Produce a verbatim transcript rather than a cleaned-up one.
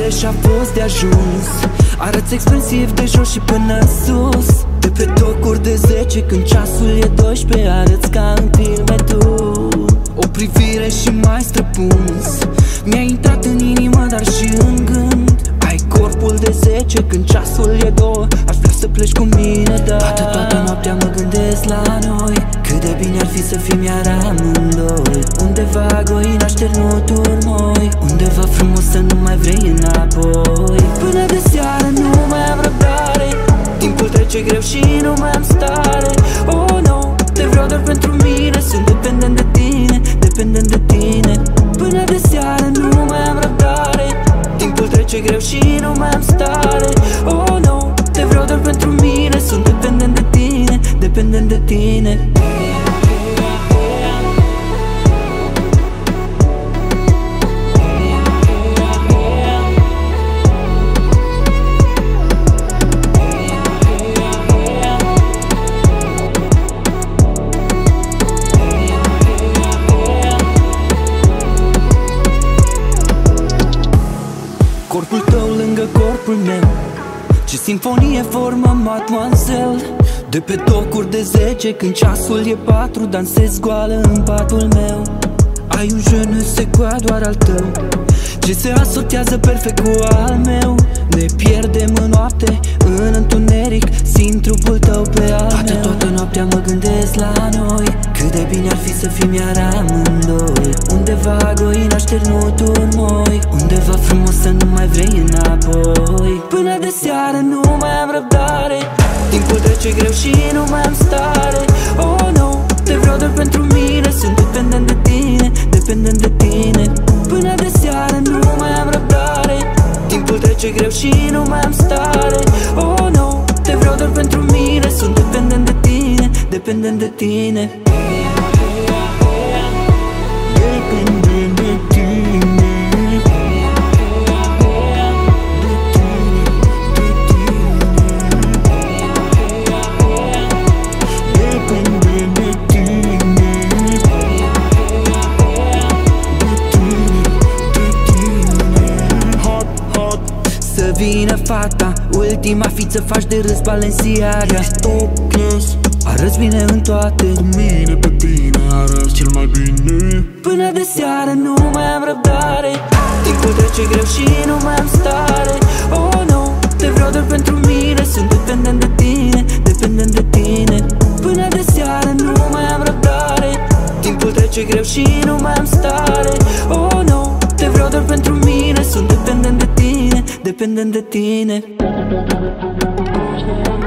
iubire și-a fost de ajuns. Arăți expresiv de jos și până sus, de pe tocuri de zece când ceasul e doisprezece. Arăți ca în filme tu, o privire și mai străpuns. Mi-a intrat în inimă, dar și în gând. Ai corpul de zece când ceasul e doi. Aș vrea să pleci cu mine, dar toată, toată noaptea mă gândesc la noi. Cât de bine ar fi să fim iar amândoi. Undeva goi n-așternut urmoi, undeva frumos să nu mai vrei înapoi. Până de seară nu mai am răbdare, timpul trece greu și nu mai am stare. Oh no, te vreau doar pentru mine, sunt dependent de tine, dependent de tine. Până de seară nu mai am răbdare, timpul trece greu și nu mai am stare. Oh no, te vreau doar pentru mine, sunt dependent de tine, dependent de tine. Corpul tău lângă corpul meu, ce simfonie formă mademoiselle. De pe tocuri de zece când ceasul e patru, dansez goală în patul meu. Ai un je ne sais quoi doar al tău, ce se asortează perfect cu al meu. Ne pierdem în noapte, în întuneric, simt trupul tău pe al meu. Toată, toată noaptea mă gândesc la noi, cât de bine ar fi să fim iar amândoi. Undeva goi n-așternut urmoi, undeva frumos să nu mai vrei înapoi. Până de seară nu mai am răbdare, timpul trece greu și nu mai am stare. Oh no, te vreau doar pentru mine, sunt dependent de tine, dependent de tine. Până de seară nu mai am răbdare, timpul trece greu și nu mai am stare. Oh no, te vreau doar pentru mine, sunt dependent de tine, dependent de tine. Dependent de tine. Să vină fata, ultima fiță, faci de râs Balenciaga. Arăți bine în toate, cu mine pe tine arăți cel mai bine. Până de seară nu mai am răbdare, timpul trece greu și nu mai am stare. Oh no, te vreau doar pentru mine, sunt dependent de tine, dependent de tine. Până de seară nu mai am răbdare, timpul trece greu și nu mai am stare. Oh no, te vreau doar pentru mine, sunt dependent de tine, dependent de tine.